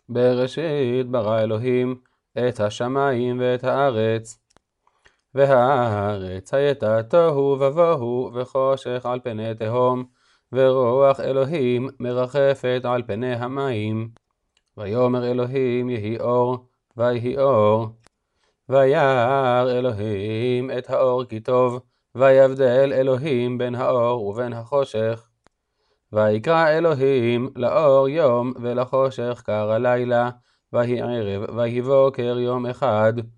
בראשית ברא אלוהים את השמיים ואת הארץ. והארץ הייתה תוהו ובוהו וחושך על פני תהום, ורוח אלוהים מרחפת על פני המים. ויאמר אלוהים יהי אור, ויהי אור. וירא אלוהים את האור כי טוב, ויבדל אלוהים בין האור ובין החושך. ויקרא אלוהים לאור יום ולחושך קרא לילה, ויהי ערב ויהי בוקר יום אחד.